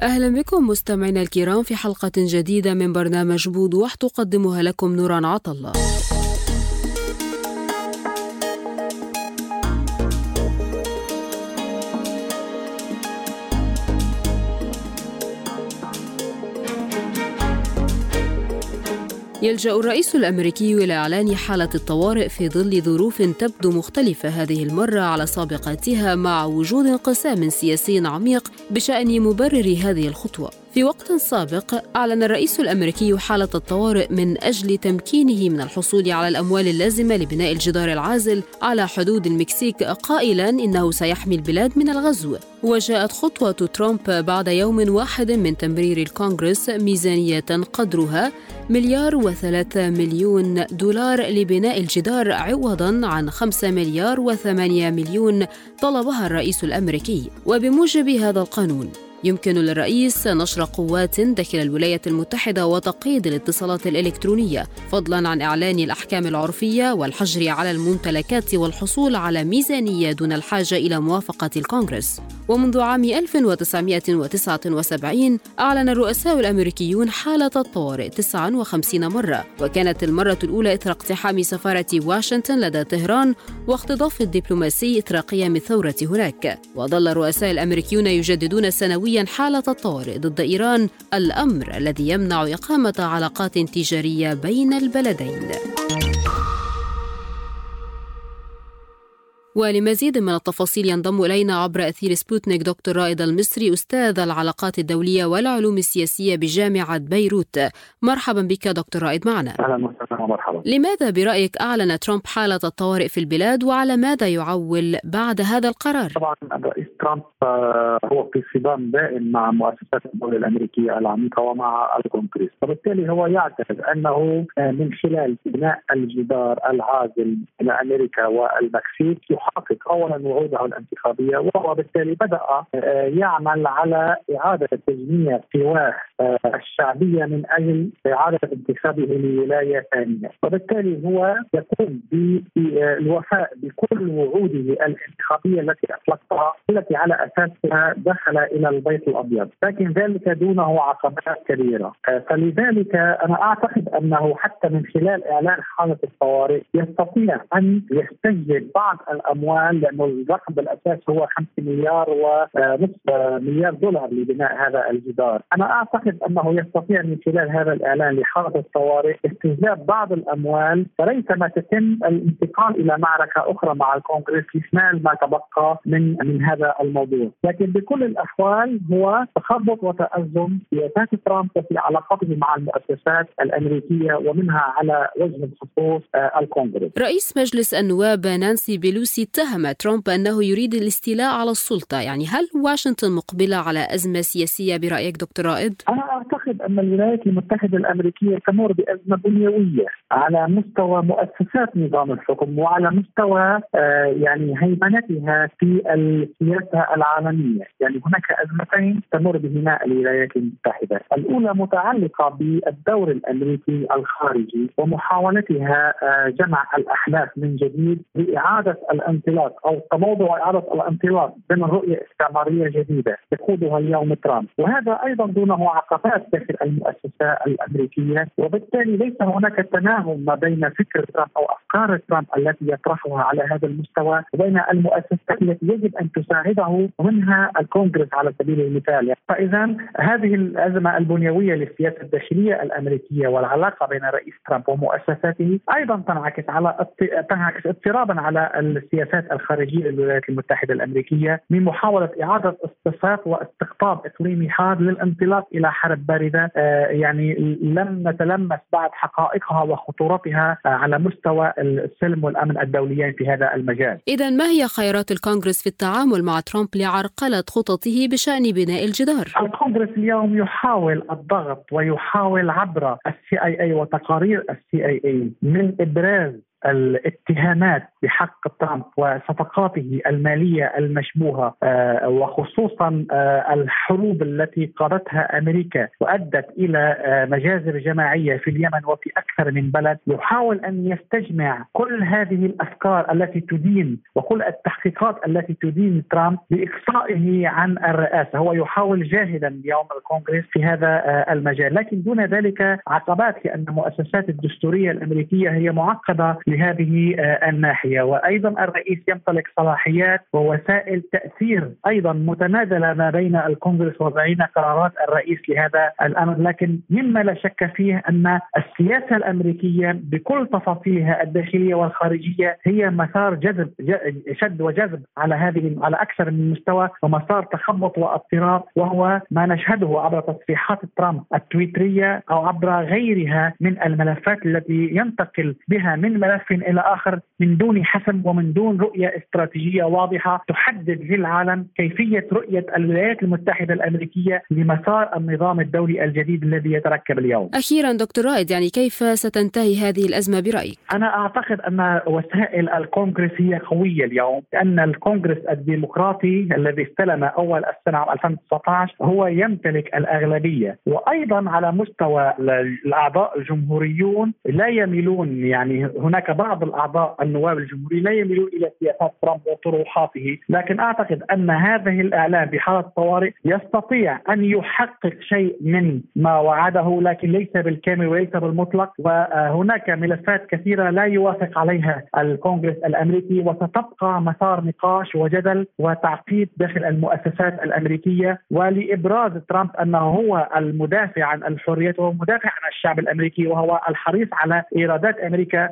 أهلا بكم مستمعينا الكرام في حلقة جديدة من برنامج بوضوح تقدمها لكم نوران عطلة. يلجأ الرئيس الأمريكي إلى إعلان حالة الطوارئ في ظل ظروف تبدو مختلفة هذه المرة على سابقتها، مع وجود انقسام سياسي عميق بشأن مبرر هذه الخطوة. في وقت سابق أعلن الرئيس الأمريكي حالة الطوارئ من أجل تمكينه من الحصول على الأموال اللازمة لبناء الجدار العازل على حدود المكسيك، قائلاً إنه سيحمي البلاد من الغزو. وجاءت خطوة ترامب بعد يوم واحد من تمرير الكونغرس ميزانية قدرها $1,300,000,000 لبناء الجدار، عوضاً عن $5,800,000,000 طلبها الرئيس الأمريكي. وبموجب هذا القانون يمكن للرئيس نشر قوات داخل الولايات المتحدة وتقييد الاتصالات الإلكترونية، فضلاً عن إعلان الأحكام العرفية والحجر على الممتلكات والحصول على ميزانية دون الحاجة إلى موافقة الكونغرس. ومنذ عام 1979 أعلن الرؤساء الأمريكيون حالة الطوارئ 59 مرة، وكانت المرة الأولى إثر اقتحام سفارة واشنطن لدى طهران واختطاف الدبلوماسي إثر قيام الثورة هناك. وظل الرؤساء الأمريكيون يجددون سنوياً حالة الطوارئ ضد إيران، الأمر الذي يمنع إقامة علاقات تجارية بين البلدين. ولمزيد من التفاصيل ينضم إلينا عبر أثير سبوتنيك دكتور رائد المصري، أستاذ العلاقات الدولية والعلوم السياسية بجامعة بيروت. مرحبا بك دكتور رائد معنا. أهلا وسهلا ومرحبا. لماذا برأيك أعلن ترامب حالة الطوارئ في البلاد، وعلى ماذا يعول بعد هذا القرار؟ طبعا الرئيس ترامب هو في صدام دائم مع مؤسسات الدولة الأمريكية العميقة ومع الكونغرس، وبالتالي هو يعتقد أنه من خلال بناء الجدار العازل بين أمريكا والمكسيك يحقق أولا وعوده الانتخابية، وهو بالتالي بدأ يعمل على إعادة تجميع قواه الشعبية من أجل إعادة انتخابه لولاية ثانية، وبالتالي هو يقوم بالوفاء بكل وعوده الانتخابية التي أطلقها، التي على أساسها دخل إلى البيت الأبيض، لكن ذلك دونه عقبات كبيرة. فلذلك أنا أعتقد أنه حتى من خلال إعلان حالة الطوارئ يستطيع أن يستجلب بعض الأموال، لأنه الرقم بالأساس هو 5.5 مليار دولار لبناء هذا الجدار. أنا أعتقد أنه يستطيع من خلال هذا الإعلان لحالة الطوارئ استجلاب بعض الأموال، فريثما تتم الانتقال إلى معركة أخرى مع الكونغرس لإكمال ما تبقى من هذا الموضوع. لكن بكل الأحوال هو تخبط وتأزم سياسات ترامب في علاقاته مع المؤسسات الأمريكية، ومنها على وجه الخصوص الكونغرس. رئيس مجلس النواب نانسي بيلوسي اتهم ترامب أنه يريد الاستيلاء على السلطة. يعني هل واشنطن مقبلة على أزمة سياسية برأيك دكتور رائد؟ أنا أعتقد أن الولايات المتحدة الأمريكية تمر بأزمة بنيوية على مستوى مؤسسات نظام الحكم، وعلى مستوى يعني هيمنتها في السياسة العالمية. يعني هناك أزمتين تمر بهما الولايات المتحدة. الأولى متعلقة بالدور الأمريكي الخارجي ومحاولتها جمع الأحلاف من جديد لإعادة الانطلاق أو تموضع إعادة الانطلاق ضمن رؤية استعمارية جديدة يقودها اليوم ترامب، وهذا أيضا دونه عقبات داخل المؤسسة الأمريكية. وبالتالي ليس هناك تناغم ما بين فكر ترامب أو أفكار ترامب التي يطرحها على هذا المستوى وبين المؤسسات التي يجب أن تساعده، ومنها الكونغرس على سبيل المثال. فإذا هذه الأزمة البنيوية للسياسة الداخلية الأمريكية والعلاقة بين رئيس ترامب ومؤسساته أيضا تنعكس اضطرابا على السياسات الخارجية للولايات المتحدة الأمريكية من محاولة إعادة اصطفاف واستقطاب إقليمي حاد للانطلاق إلى حرب باردة يعني لم نتلمس بعد حقائقها وخطورتها على مستوى السلم والأمن الدوليين في هذا المجال. إذن ما هي خيارات الكونغرس في التعامل مع ترامب لعرقلة خططه بشأن بناء الجدار؟ الكونغرس اليوم يحاول الضغط ويحاول عبر الCIA وتقارير الCIA من إبراز الاتهامات بحق ترامب وصفقاته المالية المشبوهة، وخصوصا الحروب التي قادتها أمريكا وأدت إلى مجازر جماعية في اليمن وفي أكثر من بلد، يحاول أن يستجمع كل هذه الأفكار التي تدين وكل التحقيقات التي تدين ترامب بإقصائه عن الرئاسة. هو يحاول جاهدا اليوم الكونغرس في هذا المجال، لكن دون ذلك عقبات، لأن المؤسسات الدستورية الأمريكية هي معقدة لهذه الناحية. وأيضا الرئيس يمتلك صلاحيات ووسائل تأثير أيضا متنازلة ما بين الكونغرس وبين قرارات الرئيس لهذا الأمر. لكن مما لا شك فيه أن السياسة الأمريكية بكل تفاصيلها الداخلية والخارجية هي مسار جذب شد وجذب على أكثر من مستوى، ومسار تخبط واضطراب، وهو ما نشهده عبر تصريحات ترامب التويترية أو عبر غيرها من الملفات التي ينتقل بها من ملف إلى آخر من دون حسم ومن دون رؤية استراتيجية واضحة تحدد للعالم كيفية رؤية الولايات المتحدة الأمريكية لمسار النظام الدولي الجديد الذي يتركب اليوم. أخيرا دكتور رائد، كيف ستنتهي هذه الأزمة برأيك؟ أنا أعتقد أن وسائل الكونغرس هي قوية اليوم، لأن الكونغرس الديمقراطي الذي استلم أول السنة 2019 هو يمتلك الأغلبية، وأيضا على مستوى الأعضاء الجمهوريون لا يميلون، هناك بعض الأعضاء النواب الجمهوريين لا يميلون إلى سياسات ترامب وطروحاته، لكن أعتقد أن هذه الإعلان بحالة طوارئ يستطيع أن يحقق شيء من ما وعده، لكن ليس بالكامل وليس بالمطلق. وهناك ملفات كثيرة لا يوافق عليها الكونغرس الأمريكي، وستبقى مسار نقاش وجدل وتعقيد داخل المؤسسات الأمريكية، ولإبراز ترامب أنه هو المدافع عن الحريات وهو مدافع عن الشعب الأمريكي، وهو الحريص على إيرادات أمريكا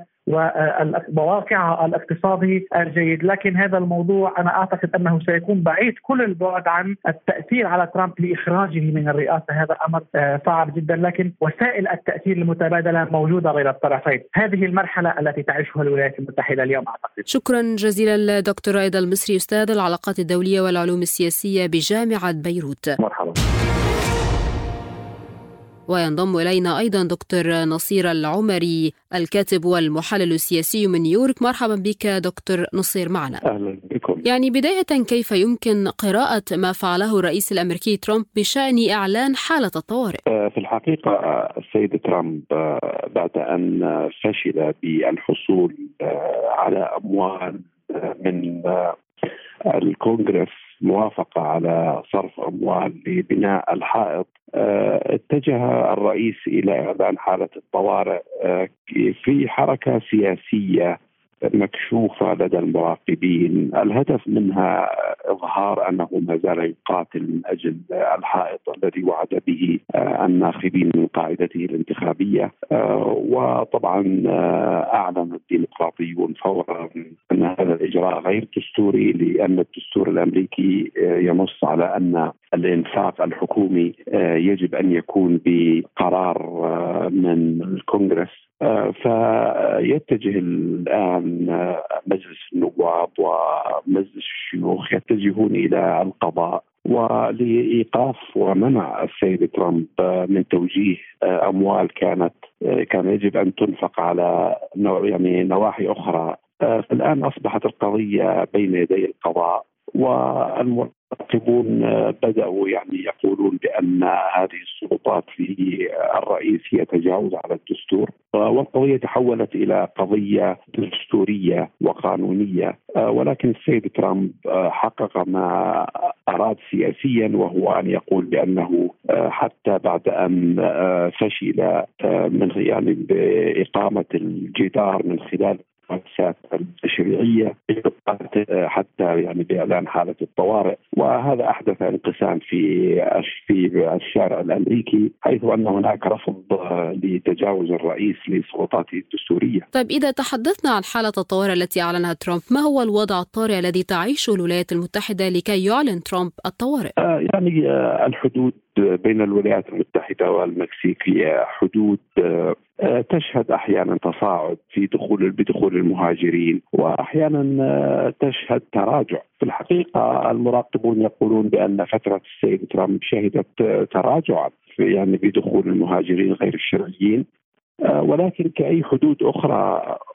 ومواقعها الاقتصادي الجيد. لكن هذا الموضوع أنا أعتقد أنه سيكون بعيد كل البعد عن التأثير على ترامب لإخراجه من الرئاسة. هذا أمر صعب جدا، لكن وسائل التأثير المتبادلة موجودة بين الطرفين. هذه المرحلة التي تعيشها الولايات المتحدة اليوم أعتقد. شكرا جزيلا دكتور رائد المصري، أستاذ العلاقات الدولية والعلوم السياسية بجامعة بيروت. مرحبا. وينضم إلينا أيضا دكتور نصير العمري، الكاتب والمحلل السياسي من نيويورك. مرحبا بك دكتور نصير معنا. أهلا بكم. بداية، كيف يمكن قراءة ما فعله الرئيس الأمريكي ترامب بشأن إعلان حالة الطوارئ؟ في الحقيقة السيد ترامب بعد أن فشل بالحصول على أموال من الكونغرس موافقة على صرف أموال لبناء الحائط، اتجه الرئيس إلى إعلان حالة الطوارئ في حركة سياسية مكشوفة لدى المراقبين. الهدف منها إظهار أنه ما زال يقاتل من أجل الحائط الذي وعد به الناخبين من قاعدته الانتخابية. وطبعا أعلن الديمقراطيون فورا أن هذا الإجراء غير دستوري، لأن الدستور الأمريكي ينص على أن الإنفاق الحكومي يجب أن يكون بقرار من الكونغرس. فيتجه الآن مجلس النواب ومجلس الشيوخ يتجهون إلى القضاء ولإيقاف ومنع السيد ترامب من توجيه أموال كان يجب أن تنفق على نواحي أخرى. الآن أصبحت القضية بين يدي القضاء، والمراقبون بدأوا يقولون بأن هذه السلطات للرئيس هي تجاوز على الدستور، والقضية تحولت إلى قضية دستورية وقانونية. ولكن السيد ترامب حقق ما أراد سياسيا، وهو أن يقول بأنه حتى بعد أن فشل من بإقامة الجدار من خلال المؤسسات التشريعية حتى بإعلان حالة الطوارئ. وهذا أحدث انقسام في الشارع الأمريكي، حيث أن هناك رفض لتجاوز الرئيس لسلطاته الدستورية. طيب، إذا تحدثنا عن حالة الطوارئ التي أعلنها ترامب، ما هو الوضع الطارئ الذي تعيشه الولايات المتحدة لكي يعلن ترامب الطوارئ؟ الحدود بين الولايات المتحدة والمكسيك هي حدود تشهد أحيانا تصاعد بدخول المهاجرين، وأحيانا تشهد تراجع. في الحقيقة المراقبون يقولون بأن فترة السيد ترامب شهدت تراجعا بدخول المهاجرين غير الشرعيين، ولكن كأي حدود أخرى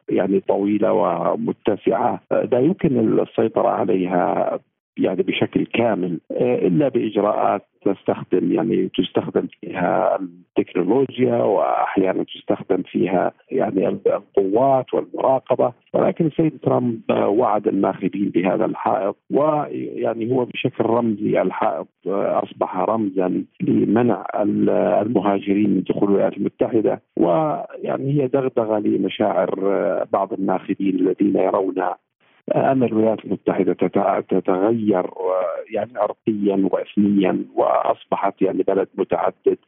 يعني طويلة ومتسعة لا يمكن السيطرة عليها يعني بشكل كامل إلا بإجراءات تستخدم فيها التكنولوجيا، وأحيانا تستخدم فيها يعني القوات والمراقبة. ولكن السيد ترامب وعد الناخبين بهذا الحائط، ويعني هو بشكل رمزي الحائط أصبح رمزا لمنع المهاجرين من دخول الولايات المتحدة، ويعني هي دغدغة لمشاعر بعض الناخبين الذين يرون أن الولايات المتحدة تتغير يعني عرقيا وإثنيا، وأصبحت يعني بلد متعدد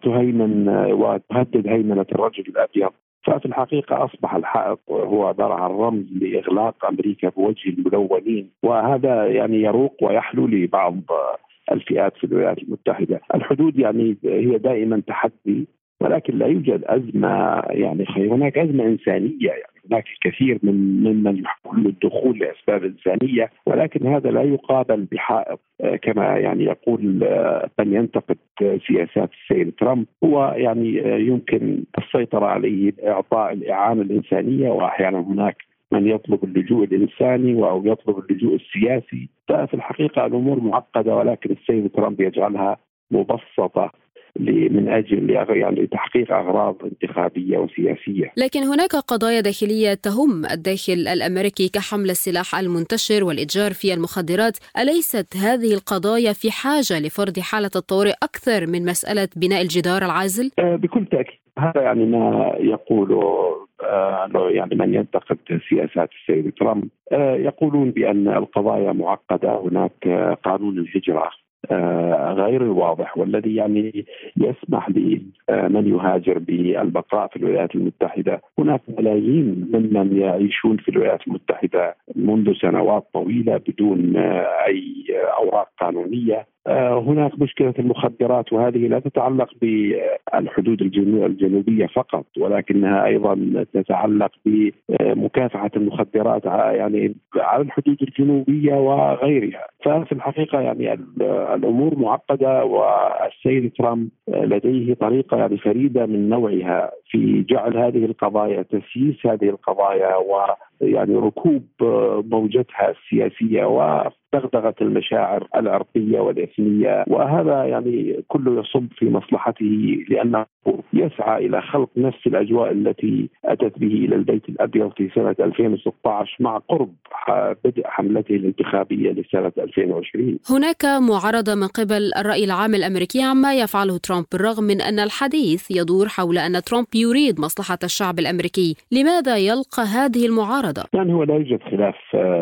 وتهدد هيمنة الرجل الأبيض. ففي الحقيقة أصبح الحائط هو عبارة عن رمز لإغلاق أمريكا بوجه الملونين، وهذا يعني يروق ويحلو لبعض الفئات في الولايات المتحدة. الحدود يعني هي دائما تحدي، ولكن لا يوجد أزمة يعني هناك أزمة إنسانية، يعني هناك الكثير ممن يحاول الدخول لأسباب إنسانية، ولكن هذا لا يقابل بحائط كما يعني يقول من ينتقد سياسات السيد ترامب. هو يعني يمكن السيطرة عليه بإعطاء الإعانة الإنسانية، وأحيانا هناك من يطلب اللجوء الإنساني أو يطلب اللجوء السياسي. ففي الحقيقة الأمور معقدة، ولكن السيد ترامب يجعلها مبسطة من أجل يعني تحقيق أغراض انتخابية وسياسية. لكن هناك قضايا داخلية تهم الداخل الأمريكي كحمل السلاح المنتشر والإتجار في المخدرات. أليست هذه القضايا في حاجة لفرض حالة الطوارئ أكثر من مسألة بناء الجدار العازل؟ بكل تأكيد هذا يعني ما يقوله يعني من ينتقد سياسات السيد ترامب. يقولون بأن القضايا معقدة. هناك قانون الهجرة غير الواضح، والذي يعني يسمح لمن يهاجر بالبقاء في الولايات المتحدة. هناك ملايين ممن يعيشون في الولايات المتحدة منذ سنوات طويلة بدون أي أوراق قانونية. هناك مشكلة المخدرات، وهذه لا تتعلق بالحدود الجنوبية فقط، ولكنها أيضا تتعلق بمكافحة المخدرات يعني على الحدود الجنوبية وغيرها. ففي الحقيقة يعني الأمور معقدة، والسيد ترامب لديه طريقة يعني فريدة من نوعها في جعل هذه القضايا، تسييس هذه القضايا، ويعني ركوب موجتها السياسية وتغدغة المشاعر العرقية والإثنية. وهذا يعني كله يصب في مصلحته، لأنه يسعى إلى خلق نفس الأجواء التي أتت به إلى البيت الأبيض في سنة 2016 مع قرب بدء حملته الانتخابية لسنة 2020. هناك معارضة من قبل الرأي العام الأمريكي عما يفعله ترامب، بالرغم من أن الحديث يدور حول أن ترامب يريد مصلحة الشعب الأمريكي. لماذا يلقى هذه المعارضة؟ يعني هو لا يوجد خلاف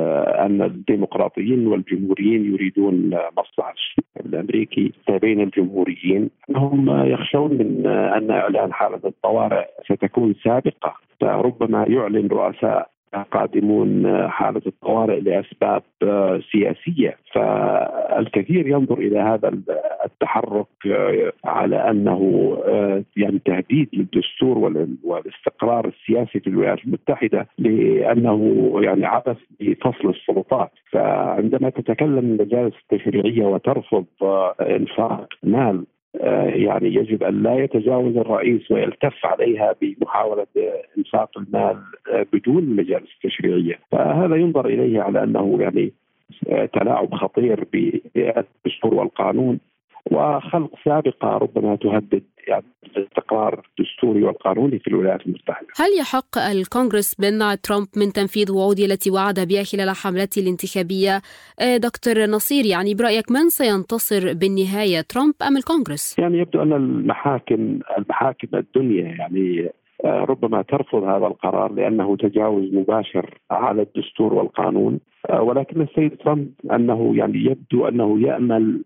أن الديمقراطيين والجمهوريين يريدون مصلحة الشعب الأمريكي. بين الجمهوريين هم يخشون من أن إعلان حالة الطوارئ ستكون سابقة، فربما يعلن رؤساء قادمون حالة الطوارئ لأسباب سياسية. فالكثير ينظر إلى هذا التحرك على أنه يعني تهديد للدستور والاستقرار السياسي في الولايات المتحدة، لأنه يعني عبث بفصل السلطات. فعندما تتكلم المجالس التشريعية وترفض إنفاق مال، يعني يجب أن لا يتجاوز الرئيس ويلتف عليها بمحاولة إنفاق المال بدون المجالس التشريعية. فهذا ينظر إليه على أنه يعني تلاعب خطير بالدستور والقانون، وخلق سابقة ربما تهدد يعني الاستقرار الدستوري والقانوني في الولايات المتحدة. هل يحق الكونغرس بمنع ترامب من تنفيذ وعوده التي وعد بها خلال حملته الانتخابية؟ دكتور نصير، يعني برأيك من سينتصر بالنهاية، ترامب أم الكونغرس؟ يعني يبدو أن المحاكم الدنيا يعني ربما ترفض هذا القرار لأنه تجاوز مباشر على الدستور والقانون. ولكن السيد ترامب أنه يعني يبدو أنه يأمل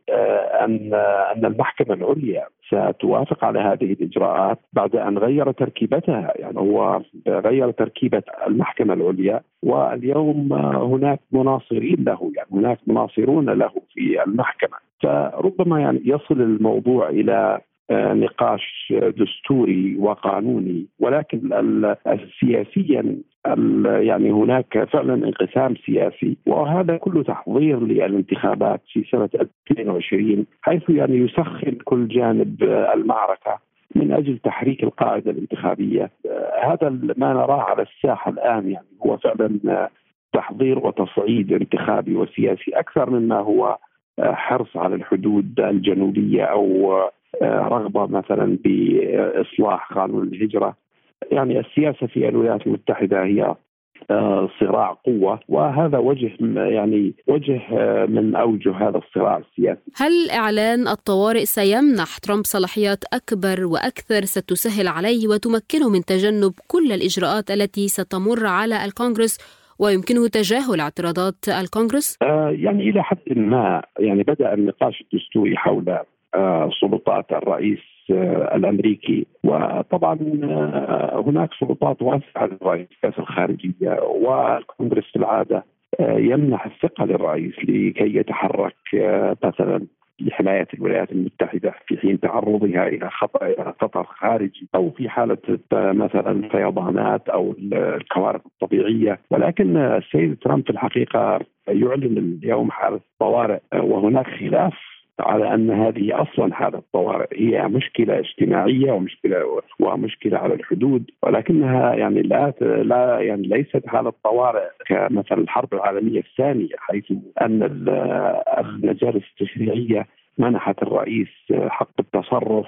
أن المحكمة العليا ستوافق على هذه الإجراءات بعد أن غير تركيبتها. يعني هو غير تركيبة المحكمة العليا، واليوم هناك مناصرين له، يعني هناك مناصرون له في المحكمة. فربما يعني يصل الموضوع إلى نقاش دستوري وقانوني، ولكن سياسيا يعني هناك فعلا انقسام سياسي، وهذا كله تحضير للانتخابات في سنة 2020، حيث يعني يسخن كل جانب المعركة من أجل تحريك القاعدة الانتخابية. هذا ما نراه على الساحة الآن يعني هو فعلا تحضير وتصعيد انتخابي وسياسي أكثر مما هو حرص على الحدود الجنوبية أو رغبة مثلا بإصلاح قانون الهجرة. يعني السياسة في الولايات المتحدة هي صراع قوة، وهذا وجه من أوجه هذا الصراع السياسي. هل إعلان الطوارئ سيمنح ترامب صلاحيات أكبر وأكثر ستسهل عليه وتمكنه من تجنب كل الإجراءات التي ستمر على الكونغرس ويمكنه تجاهل اعتراضات الكونغرس؟ يعني إلى حد ما يعني بدأ النقاش الدستوري حول سلطات الرئيس الأمريكي، وطبعا هناك سلطات واسعة للرئيس الخارجية، والكونغرس في العادة يمنح الثقة للرئيس لكي يتحرك مثلا لحماية الولايات المتحدة في حين تعرضها إلى خطر خارجي أو في حالة مثلا فيضانات أو الكوارث الطبيعية. ولكن السيد ترامب في الحقيقة يعلن اليوم حالة طوارئ، وهناك خلاف على أن هذه أصلا حالة طوارئ هي مشكلة اجتماعية ومشكلة على الحدود، ولكنها يعني لا يعني ليست حالة طوارئ كمثل الحرب العالمية الثانية، حيث أن المجالس التشريعية منحت الرئيس حق التصرف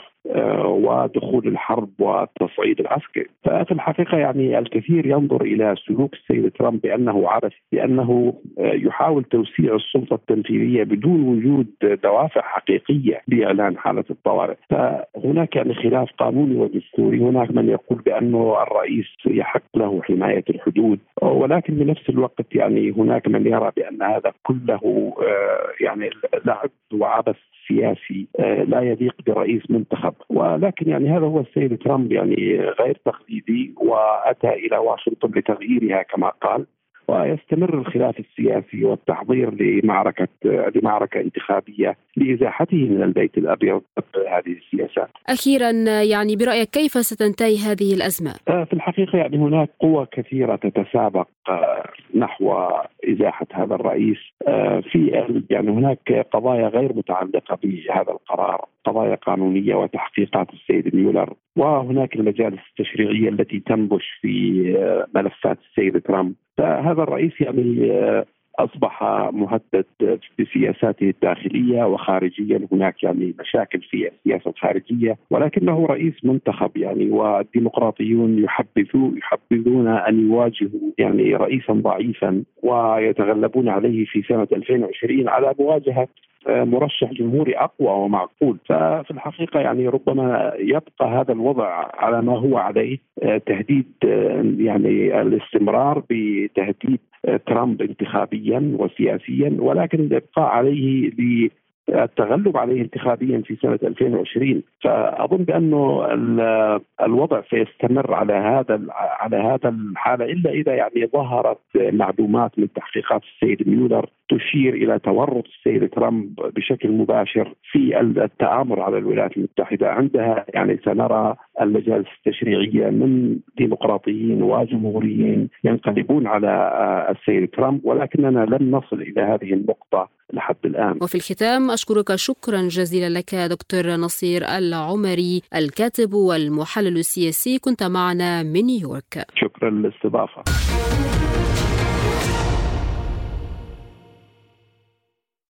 ودخول الحرب والتصعيد العسكري. ففي الحقيقة يعني الكثير ينظر إلى سلوك السيد ترامب بأنه عبثي، بأنه يحاول توسيع السلطة التنفيذية بدون وجود دوافع حقيقية لإعلان حالة الطوارئ. فهناك يعني خلاف قانوني ودستوري. هناك من يقول بأنه الرئيس يحق له حماية الحدود، ولكن بنفس الوقت يعني هناك من يرى بأن هذا كله يعني لعب وعبث سياسي لا يليق برئيس منتخب. ولكن يعني هذا هو السيد ترامب يعني غير تقليدي، وأتى إلى واشنطن لتغييرها كما قال، ويستمر الخلاف السياسي والتحضير لمعركة انتخابية لإزاحته من البيت الأبيض هذه السياسات. أخيرا يعني برأيك كيف ستنتهي هذه الأزمة؟ في الحقيقة يعني هناك قوى كثيرة تتسابق نحو إزاحة هذا الرئيس. يعني هناك قضايا غير متعلقة بهذا القرار، قضايا قانونية وتحقيقات السيد ميولر، وهناك المجالس التشريعية التي تنبش في ملفات السيد ترامب. فهذا الرئيس يعني أصبح مهدد بسياساته الداخلية وخارجيا. هناك يعني مشاكل في السياسة الخارجية، ولكنه رئيس منتخب يعني، والديمقراطيون يحبذون أن يواجهوا يعني رئيسا ضعيفا ويتغلبون عليه في سنة 2020 على مواجهة مرشح جمهوري أقوى ومعقول. ففي الحقيقة يعني ربما يبقى هذا الوضع على ما هو عليه، تهديد يعني الاستمرار بتهديد ترامب انتخابيا وسياسيا، ولكن الإبقاء عليه التغلب عليه انتخابيا في سنة 2020. فأظن بأنه الوضع سيستمر على هذا الحالة، إلا إذا يعني ظهرت معلومات من تحقيقات السيد ميولر تشير إلى تورط السيد ترامب بشكل مباشر في التآمر على الولايات المتحدة. عندها يعني سنرى المجالس التشريعية من ديمقراطيين وجمهوريين ينقلبون على السيد ترامب، ولكننا لن نصل إلى هذه النقطة لحد الآن. وفي الختام أشكرك شكرا جزيلا لك دكتور نصير العمري، الكاتب والمحلل السياسي، كنت معنا من نيويورك. شكرا للاستضافة.